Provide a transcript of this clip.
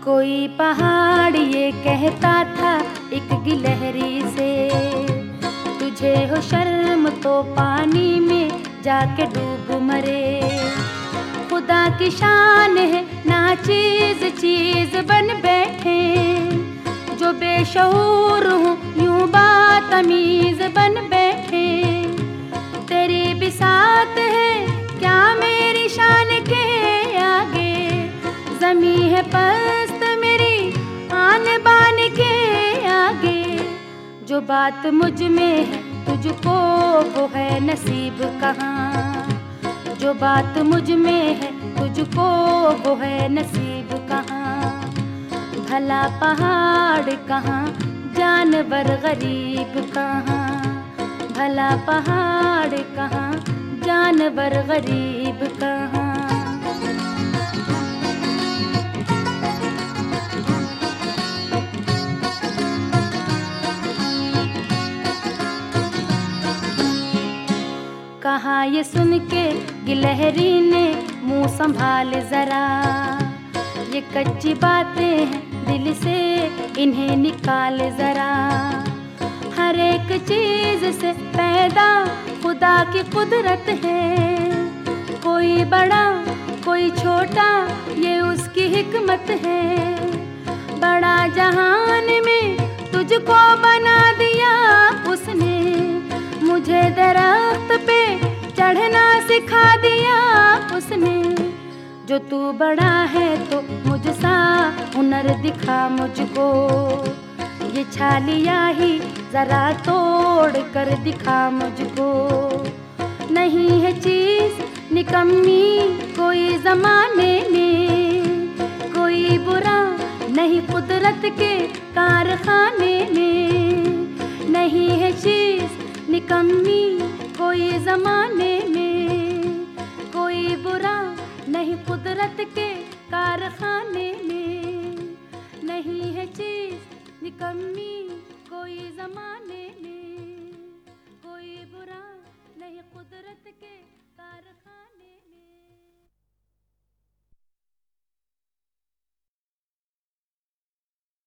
कोई पहाड़ ये कहता था एक गिलहरी से, तुझे हो शर्म तो पानी में जाके डूब मरे। खुदा की शान है ना चीज चीज बन बैठे, जो बेशऊर हूँ यूं बातमीज बन बैठे। तेरी बिसात है क्या मेरी शान के आगे, ज़मीं है पस्त मेरी आन बान के आगे। जो बात मुझ में है तुझको वो है नसीब कहाँ, जो बात मुझ में है तुझको वो है नसीब कहाँ। भला पहाड़ कहाँ जानवर गरीब कहाँ, भला पहाड़ कहाँ जानवर गरीब कहाँ। कहा ये सुन के गिलहरी ने मुंह संभाल जरा, ये कच्ची बातें हैं दिल से इन्हें निकाल जरा। हर एक चीज से पैदा खुदा की कुदरत है, कोई बड़ा कोई छोटा ये उसकी हिकमत है। बड़ा जहान में तुझको बना दिया उसने, मुझे दरख्त पे चढ़ना सिखा दिया उसने। जो तू बड़ा है तो मुझसा हुनर दिखा मुझको, ये छालिया ही जरा तोड़ कर दिखा मुझको। नहीं है चीज निकम्मी कोई जमाने में, कोई बुरा नहीं कुदरत के कारखाने में। नहीं है चीज निकम्मी कोई जमाने में, कोई बुरा नहीं कुदरत के कारखाने में। नहीं है चीज निकम्मी कोई जमाने में, कोई बुरा नहीं कुदरत के कारखाने